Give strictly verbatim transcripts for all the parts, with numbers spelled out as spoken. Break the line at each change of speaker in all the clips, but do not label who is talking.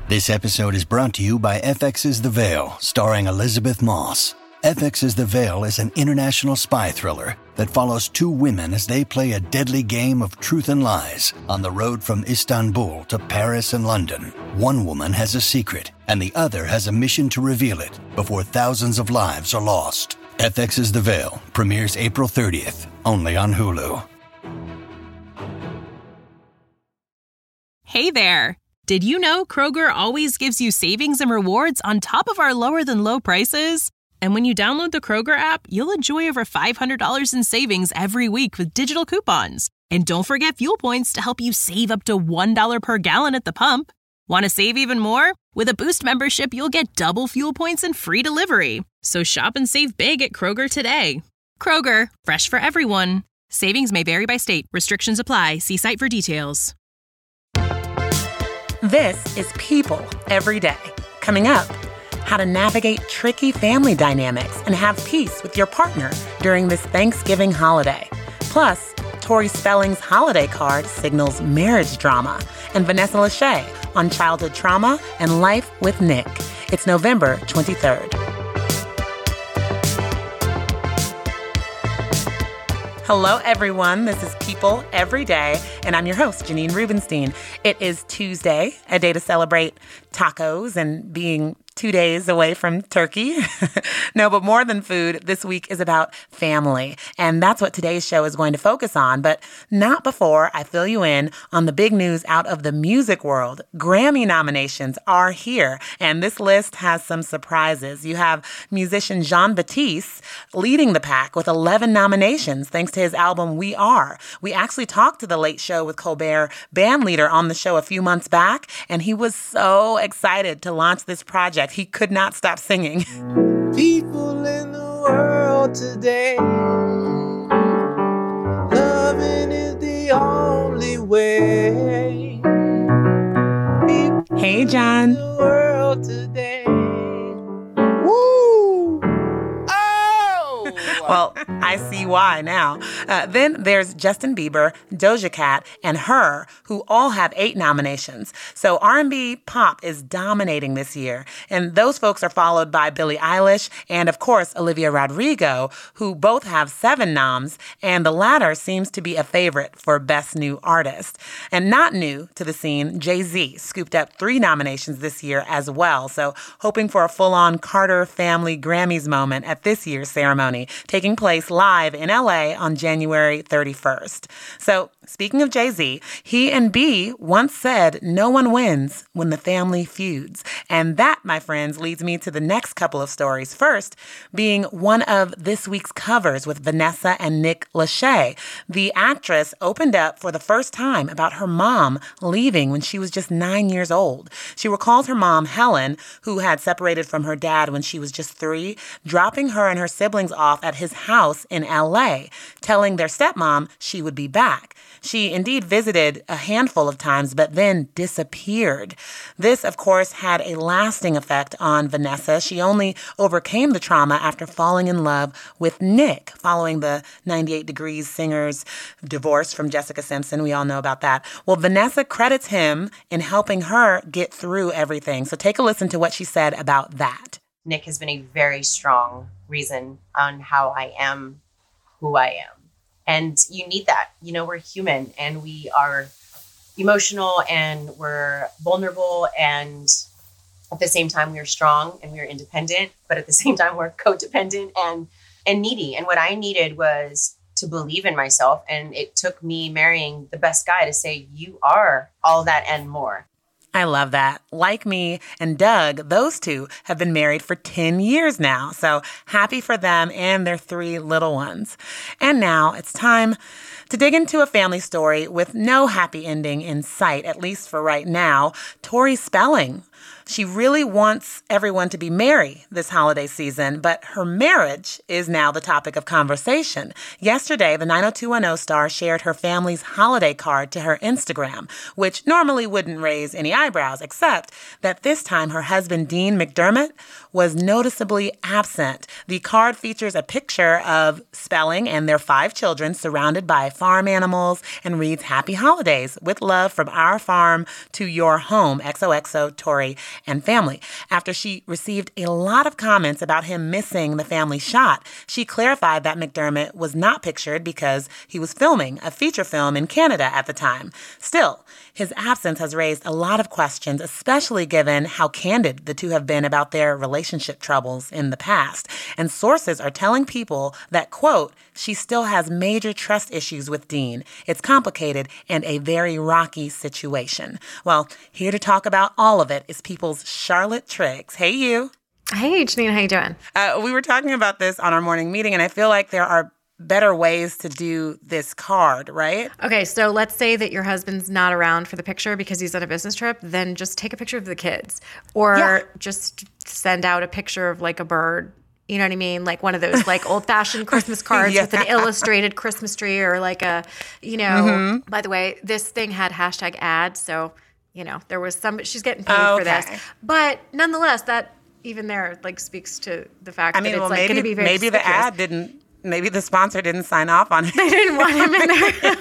This episode is brought to you by F X's The Veil, starring Elizabeth Moss. F X's The Veil is an international spy thriller that follows two women as they play a deadly game of truth and lies on the road from Istanbul to Paris and London. One woman has a secret, and the other has a mission to reveal it before thousands of lives are lost. F X's The Veil premieres April thirtieth, only on Hulu.
Hey there! Did you know Kroger always gives you savings and rewards on top of our lower-than-low prices? And when you download the Kroger app, you'll enjoy over five hundred dollars in savings every week with digital coupons. And don't forget fuel points to help you save up to one dollar per gallon at the pump. Want to save even more? With a Boost membership, you'll get double fuel points and free delivery. So shop and save big at Kroger today. Kroger, fresh for everyone. Savings may vary by state. Restrictions apply. See site for details.
This is People Every Day. Coming up, how to navigate tricky family dynamics and have peace with your partner during this Thanksgiving holiday. Plus, Tori Spelling's holiday card signals marriage drama, and Vanessa Lachey on childhood trauma and life with Nick. It's November twenty-third. Hello, everyone. This is People Every Day, and I'm your host, Janine Rubenstein. It is Tuesday, a day to celebrate tacos and being two days away from turkey. No, but more than food, this week is about family. And that's what today's show is going to focus on. But not before I fill you in on the big news out of the music world. Grammy nominations are here, and this list has some surprises. You have musician Jean-Baptiste leading the pack with eleven nominations thanks to his album We Are. We actually talked to the Late Show with Colbert band leader on the show a few months back, and he was so excited to launch this project. He could not stop singing.
People in the world today, loving is the only way. People
Hey, John.
in the world today. Woo! Oh!
Well, I see why now. Uh, then there's Justin Bieber, Doja Cat, and Her, who all have eight nominations. So R and B pop is dominating this year. And those folks are followed by Billie Eilish and, of course, Olivia Rodrigo, who both have seven noms. And the latter seems to be a favorite for Best New Artist. And not new to the scene, Jay-Z scooped up three nominations this year as well. So hoping for a full-on Carter Family Grammys moment at this year's ceremony, taking place live in L A on January thirty-first. So, speaking of Jay-Z, he and B once said, "No one wins when the family feuds." And that, my friends, leads me to the next couple of stories. First, being one of this week's covers with Vanessa and Nick Lachey. The actress opened up for the first time about her mom leaving when she was just nine years old. She recalls her mom, Helen, who had separated from her dad when she was just three, dropping her and her siblings off at his house in L A, telling their stepmom she would be back. She indeed visited a handful of times, but then disappeared. This, of course, had a lasting effect on Vanessa. She only overcame the trauma after falling in love with Nick, following the ninety-eight Degrees singer's divorce from Jessica Simpson. We all know about that. Well, Vanessa credits him in helping her get through everything. So take a listen to what she said about that.
Nick has been a very strong reason on how I am who I am. And you need that. You know, we're human and we are emotional and we're vulnerable, and at the same time we're strong and we're independent, but at the same time we're codependent and and needy. And what I needed was to believe in myself, and it took me marrying the best guy to say, you are all that and more.
I love that. Like me and Doug, those two have been married for ten years now. So happy for them and their three little ones. And now it's time to dig into a family story with no happy ending in sight, at least for right now. Tori Spelling. She really wants everyone to be merry this holiday season, but her marriage is now the topic of conversation. Yesterday, the nine oh two one oh star shared her family's holiday card to her Instagram, which normally wouldn't raise any eyebrows, except that this time her husband, Dean McDermott, was noticeably absent. The card features a picture of Spelling and their five children surrounded by farm animals and reads Happy Holidays with love from our farm to your home, X O X O, Tori and family. After she received a lot of comments about him missing the family shot, she clarified that McDermott was not pictured because he was filming a feature film in Canada at the time. Still, his absence has raised a lot of questions, especially given how candid the two have been about their relationship troubles in the past. And sources are telling people that, quote, she still has major trust issues with Dean. It's complicated and a very rocky situation. Well, here to talk about all of it is People's Charlotte Triggs. Hey, you.
Hey, Janine, how you doing?
Uh, we were talking about this on our morning meeting, and I feel like there are better ways to do this card, right?
Okay, so let's say that your husband's not around for the picture because he's on a business trip, then just take a picture of the kids. Or yeah. just send out a picture of like a bird. You know what I mean? Like one of those like old-fashioned Christmas cards yeah. with an illustrated Christmas tree or like a, you know, mm-hmm. by the way, this thing had hashtag ad, so, you know, there was some, she's getting paid oh, okay. for this. But nonetheless, that even there like speaks to the fact I mean, that it's well, like going to be very
maybe the ad didn't Maybe the sponsor didn't sign off on it.
They didn't want him in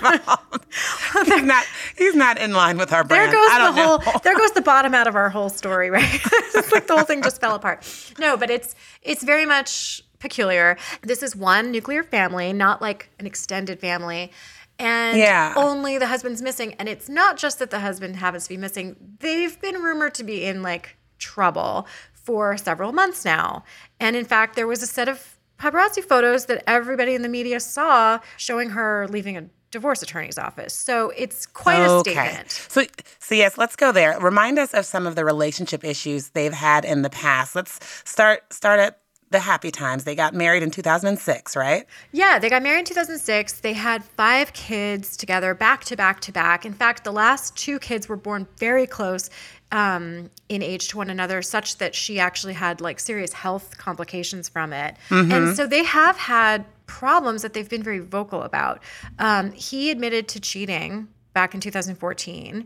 there.
he's not. He's not in line with our brand.
There goes
I don't
the
know.
whole. There goes the bottom out of our whole story, right? It's like the whole thing just fell apart. No, but it's it's very much peculiar. This is one nuclear family, not like an extended family. And yeah. only the husband's missing. And it's not just that the husband happens to be missing. They've been rumored to be in like trouble for several months now. And in fact, there was a set of paparazzi photos that everybody in the media saw showing her leaving a divorce attorney's office. So it's quite
okay.
a statement.
So, so yes, let's go there. Remind us of some of the relationship issues they've had in the past. Let's start start at the happy times. They got married in two thousand six, right?
Yeah, they got married in two thousand six. They had five kids together, back to back to back. In fact, the last two kids were born very close um, in age to one another, such that she actually had like serious health complications from it. Mm-hmm. And so they have had problems that they've been very vocal about. Um, he admitted to cheating back in two thousand fourteen.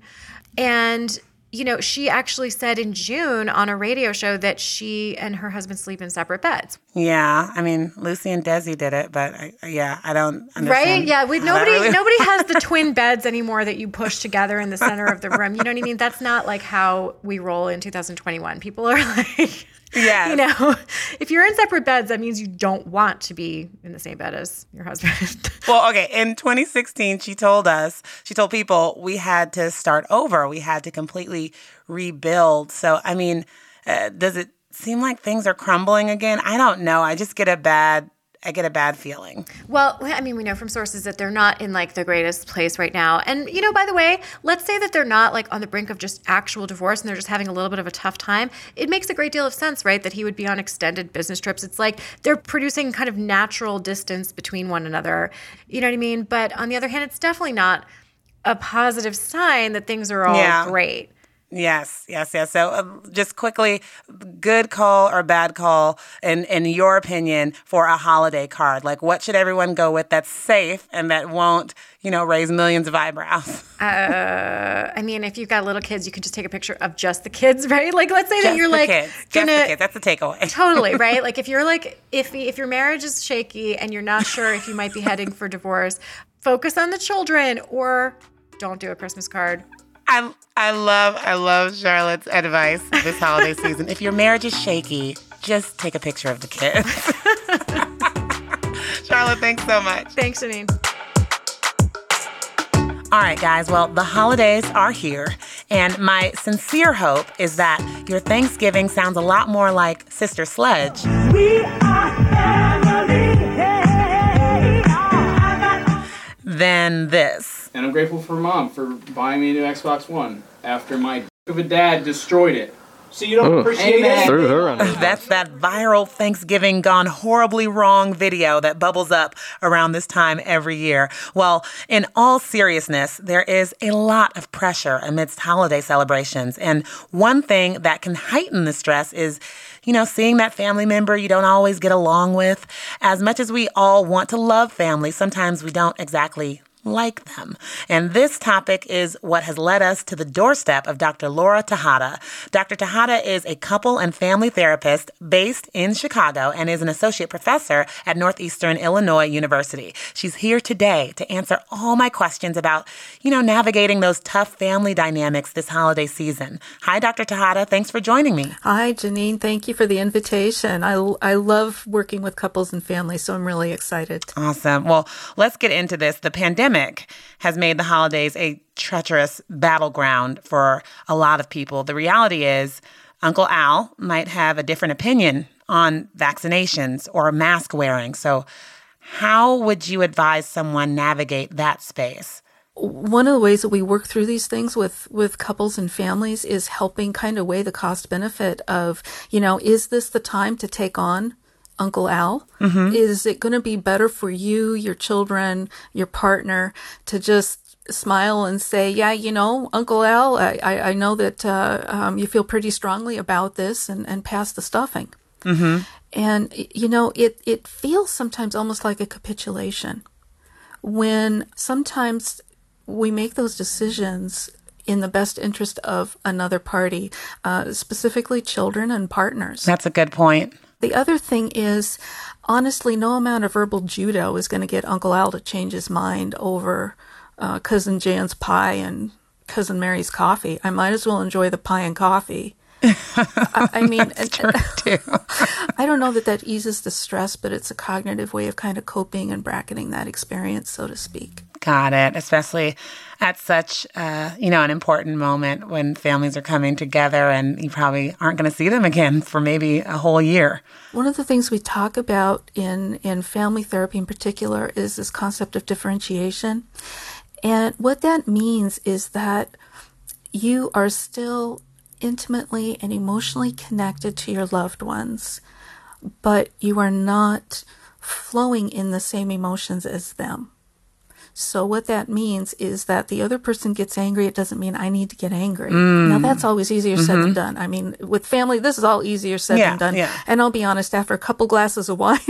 And you know, she actually said in June on a radio show that she and her husband sleep in separate beds.
Yeah, I mean, Lucy and Desi did it, but I, yeah, I don't understand.
Right? Yeah, we nobody really nobody has the twin beds anymore that you push together in the center of the room. You know what I mean? That's not like how we roll in two thousand twenty-one. People are like, yeah, you know, if you're in separate beds, that means you don't want to be in the same bed as your husband.
Well, okay, in twenty sixteen, she told us, she told people we had to start over. We had to completely rebuild. So, I mean, uh, does it seem like things are crumbling again? I don't know. I just get a bad, I get a bad feeling.
Well, I mean, we know from sources that they're not in like the greatest place right now. And, you know, by the way, let's say that they're not like on the brink of just actual divorce and they're just having a little bit of a tough time. It makes a great deal of sense, right? That he would be on extended business trips. It's like they're producing kind of natural distance between one another. You know what I mean? But on the other hand, it's definitely not a positive sign that things are all yeah. great.
Yes, yes, yes. So uh, just quickly, good call or bad call, in, in your opinion, for a holiday card? Like, what should everyone go with that's safe and that won't, you know, raise millions of eyebrows?
Uh, I mean, if you've got little kids, you can just take a picture of just the kids, right? Like, let's say just that you're
the
like,
kids.
Gonna,
just the kids. That's the takeaway.
Totally, right? Like, if you're like, if if your marriage is shaky and you're not sure if you might be heading for divorce, focus on the children or don't do a Christmas card.
I I love I love Charlotte's advice this holiday season. If your marriage is shaky, just take a picture of the kids. Charlotte, thanks so much.
Thanks, Janine.
All right, guys. Well, the holidays are here, and my sincere hope is that your Thanksgiving sounds a lot more like Sister Sledge. We are family. Hey, oh, than this.
And I'm grateful for Mom for buying me a new Xbox One after my d- of a dad destroyed it. So you don't Ooh. appreciate it?
Threw her under the bus.
That's that viral Thanksgiving gone horribly wrong video that bubbles up around this time every year. Well, in all seriousness, there is a lot of pressure amidst holiday celebrations. And one thing that can heighten the stress is, you know, seeing that family member you don't always get along with. As much as we all want to love family, sometimes we don't exactly like them. And this topic is what has led us to the doorstep of Doctor Laura Tejada. Doctor Tejada is a couple and family therapist based in Chicago and is an associate professor at Northeastern Illinois University. She's here today to answer all my questions about, you know, navigating those tough family dynamics this holiday season. Hi, Doctor Tejada. Thanks for joining me.
Hi, Janine. Thank you for the invitation. I, I love working with couples and families, so I'm really excited.
Awesome. Well, let's get into this. The pandemic has made the holidays a treacherous battleground for a lot of people. The reality is Uncle Al might have a different opinion on vaccinations or mask wearing. So how would you advise someone navigate that space?
One of the ways that we work through these things with, with couples and families is helping kind of weigh the cost benefit of, you know, is this the time to take on Uncle Al? Mm-hmm. Is it going to be better for you, your children, your partner to just smile and say, yeah, you know, Uncle Al, I, I, I know that uh, um, you feel pretty strongly about this and, and pass the stuffing. Mm-hmm. And, you know, it, it feels sometimes almost like a capitulation when sometimes we make those decisions in the best interest of another party, uh, specifically children and partners.
That's a good point.
The other thing is, honestly, no amount of verbal judo is going to get Uncle Al to change his mind over uh, Cousin Jan's pie and Cousin Mary's coffee. I might as well enjoy the pie and coffee. I, I mean,
That's true too.
I don't know that that eases the stress, but it's a cognitive way of kind of coping and bracketing that experience, so to speak.
Got it. Especially at such, uh, you know, an important moment when families are coming together and you probably aren't going to see them again for maybe a whole year.
One of the things we talk about in, in family therapy in particular is this concept of differentiation. And what that means is that you are still intimately and emotionally connected to your loved ones, but you are not flowing in the same emotions as them. So what that means is that the other person gets angry. It doesn't mean I need to get angry. Mm. Now, that's always easier said mm-hmm. than done. I mean, with family, this is all easier said
yeah,
than done.
Yeah.
And I'll be honest, after a couple glasses of wine,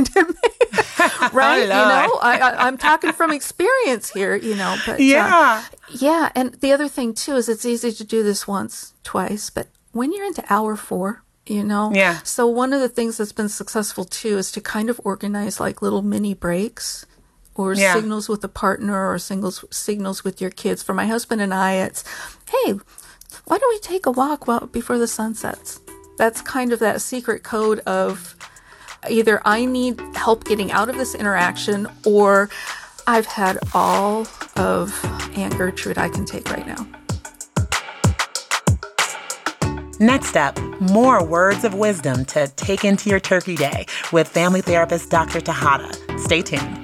right? You know, I, I, I'm talking from experience here, you know. But
yeah.
Uh, yeah. And the other thing, too, is it's easy to do this once, twice. But when you're into hour four, you know.
Yeah.
So one of the things that's been successful, too, is to kind of organize like little mini breaks. Or yeah. signals with a partner or singles, signals with your kids. For my husband and I, it's, hey, why don't we take a walk while, before the sun sets? That's kind of that secret code of either I need help getting out of this interaction or I've had all of Aunt Gertrude I can take right now.
Next up, more words of wisdom to take into your turkey day with family therapist Doctor Tejada. Stay tuned.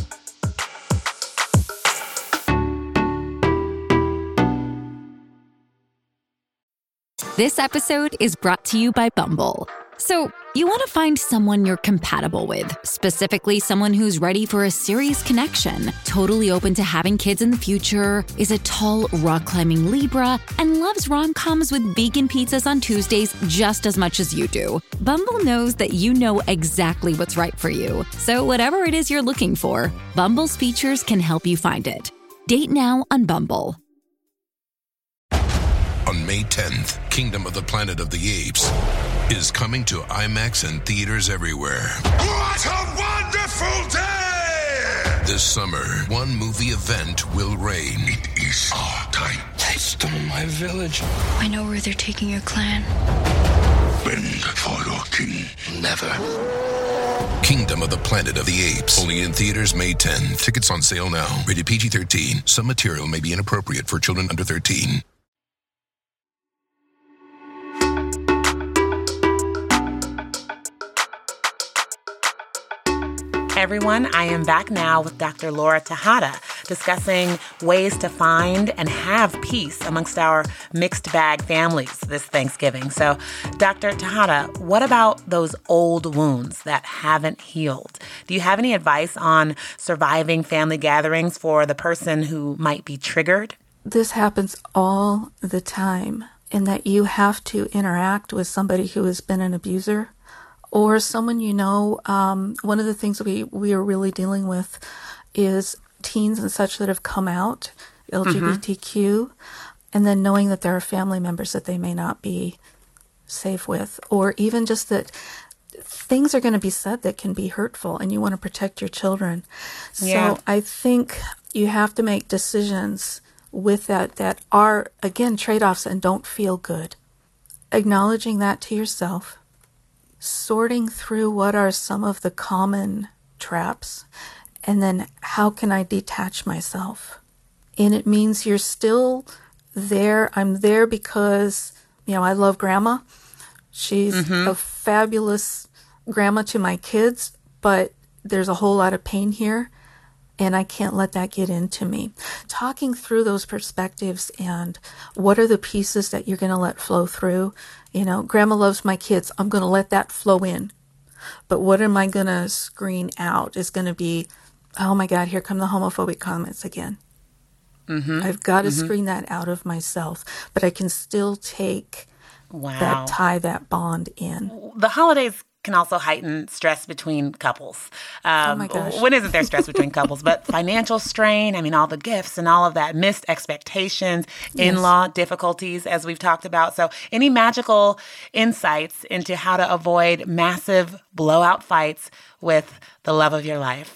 This episode is brought to you by Bumble. So, you want to find someone you're compatible with, specifically someone who's ready for a serious connection, totally open to having kids in the future, is a tall, rock-climbing Libra, and loves rom-coms with vegan pizzas on Tuesdays just as much as you do. Bumble knows that you know exactly what's right for you. So whatever it is you're looking for, Bumble's features can help you find it. Date now on Bumble.
On May tenth, Kingdom of the Planet of the Apes is coming to IMAX and theaters everywhere.
What a wonderful day!
This summer, one movie event will reign.
It is our time.
They stole my village.
I know where they're taking your clan.
Bend for your king.
Never.
Kingdom of the Planet of the Apes. Only in theaters May tenth. Tickets on sale now. Rated P G thirteen. Some material may be inappropriate for children under thirteen.
Everyone, I am back now with Doctor Laura Tejada discussing ways to find and have peace amongst our mixed bag families this Thanksgiving. So, Doctor Tejada, what about those old wounds that haven't healed? Do you have any advice on surviving family gatherings for the person who might be triggered?
This happens all the time, in that you have to interact with somebody who has been an abuser. Or someone you know. Um, one of the things we, we are really dealing with is teens and such that have come out, L G B T Q, mm-hmm. and then knowing that there are family members that they may not be safe with, or even just that things are going to be said that can be hurtful and you want to protect your children.
Yeah.
So I think you have to make decisions with that that are, again, trade-offs and don't feel good. Acknowledging that to yourself, sorting through what are some of the common traps, and then how can I detach myself? And it means you're still there. I'm there because, you know, I love grandma. She's mm-hmm. a fabulous grandma to my kids, but there's a whole lot of pain here, and I can't let that get into me. Talking through those perspectives and what are the pieces that you're going to let flow through. You know, grandma loves my kids. I'm going to let that flow in. But what am I going to screen out is going to be, oh my God, here come the homophobic comments again. Mm-hmm. I've got to mm-hmm. screen that out of myself, but I can still take
wow.
that tie, that bond in.
The holidays can also heighten stress between couples. Um,
oh my gosh.
When isn't there stress between couples? But financial strain, I mean, all the gifts and all of that, missed expectations, yes. in-law difficulties, as we've talked about. So any magical insights into how to avoid massive blowout fights with the love of your life?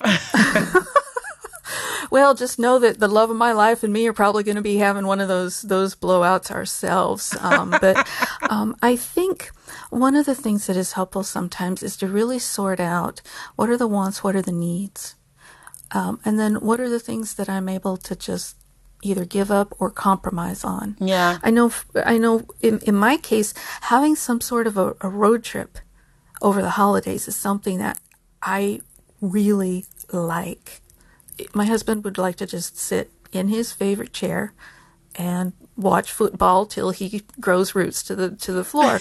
Well, just know that the love of my life and me are probably going to be having one of those those blowouts ourselves. Um, but um, I think one of the things that is helpful sometimes is to really sort out what are the wants, what are the needs, um, and then what are the things that I'm able to just either give up or compromise on.
Yeah,
I know. I know. In, in my case, having some sort of a, a road trip over the holidays is something that I really like. My husband would like to just sit in his favorite chair and watch football till he grows roots to the to the floor.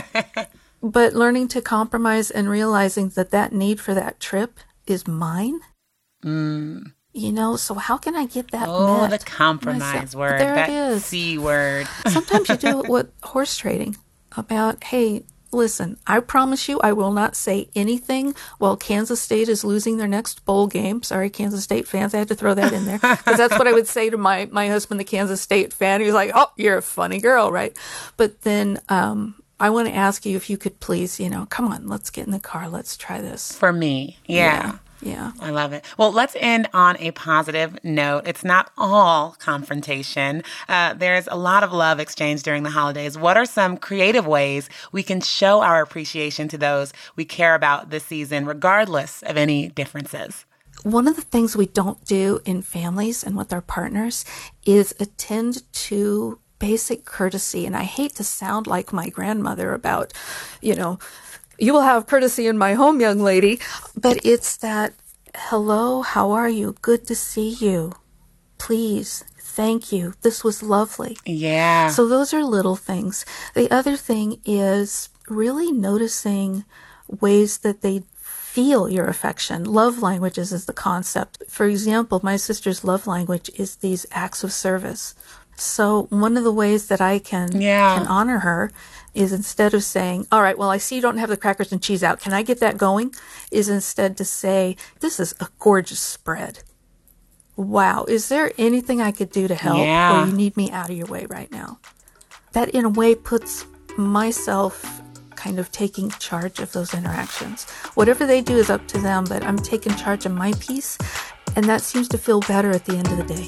But learning to compromise and realizing that that need for that trip is mine.
Mm.
You know, so how can I get that
oh,
met?
the compromise
myself?
word.
There
that
it is.
C word.
Sometimes you do it with horse trading about, hey, listen, I promise you I will not say anything while Kansas State is losing their next bowl game. Sorry, Kansas State fans. I had to throw that in there because that's what I would say to my, my husband, the Kansas State fan. He was like, oh, you're a funny girl, right? But then um, I want to ask you if you could please, you know, come on, let's get in the car. Let's try this.
For me. Yeah.
Yeah. Yeah.
I love it. Well, let's end on a positive note. It's not all confrontation. Uh, there's a lot of love exchanged during the holidays. What are some creative ways we can show our appreciation to those we care about this season, regardless of any differences?
One of the things we don't do in families and with our partners is attend to basic courtesy. And I hate to sound like my grandmother about, you know, you will have courtesy in my home, young lady. But it's that, hello, how are you? Good to see you. Please, thank you. This was lovely.
Yeah.
So those are little things. The other thing is really noticing ways that they feel your affection. Love languages is the concept. For example, my sister's love language is these acts of service. So one of the ways that I can,
yeah.
can honor her is instead of saying, all right, well, I see you don't have the crackers and cheese out. Can I get that going? Is instead to say, this is a gorgeous spread. Wow. Is there anything I could do to help?
Yeah.
Or you need me out of your way right now? That in a way puts myself kind of taking charge of those interactions. Whatever they do is up to them, but I'm taking charge of my piece. And that seems to feel better at the end of the day.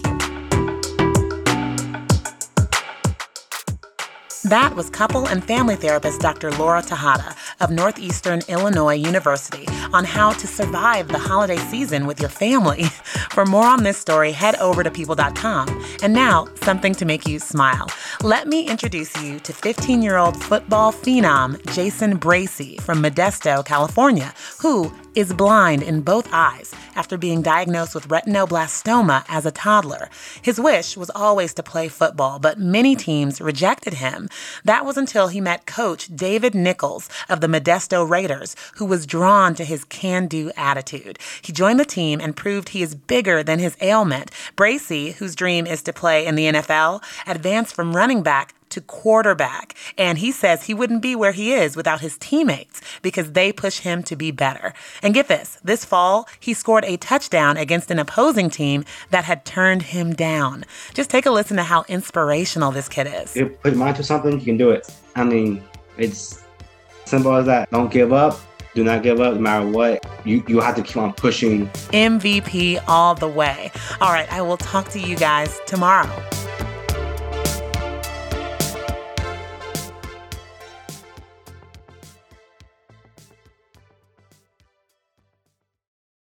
That was couple and family therapist Doctor Laura Tejada of Northeastern Illinois University on how to survive the holiday season with your family. For more on this story, head over to people dot com. And now, something to make you smile. Let me introduce you to fifteen-year-old football phenom Jason Bracey from Modesto, California, who is blind in both eyes after being diagnosed with retinoblastoma as a toddler. His wish was always to play football, but many teams rejected him. That was until he met coach David Nichols of the Modesto Raiders, who was drawn to his can-do attitude. He joined the team and proved he is bigger than his ailment. Bracey, whose dream is to play in the N F L, advanced from running back to quarterback. And he says he wouldn't be where he is without his teammates because they push him to be better. And get this, this fall, he scored a touchdown against an opposing team that had turned him down. Just take a listen to how inspirational this kid is.
If you put your mind to something, you can do it. I mean, it's simple as that. Don't give up. Do not give up no matter what. You, you have to keep on pushing.
M V P all the way. All right, I will talk to you guys tomorrow.